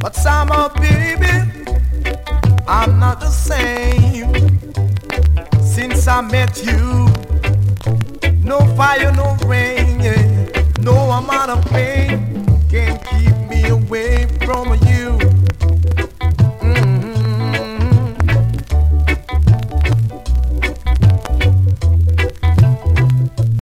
But somehow, baby, I'm not the same. Since I met you, no fire, no rain, yeah. No amount of pain can keep me away from you.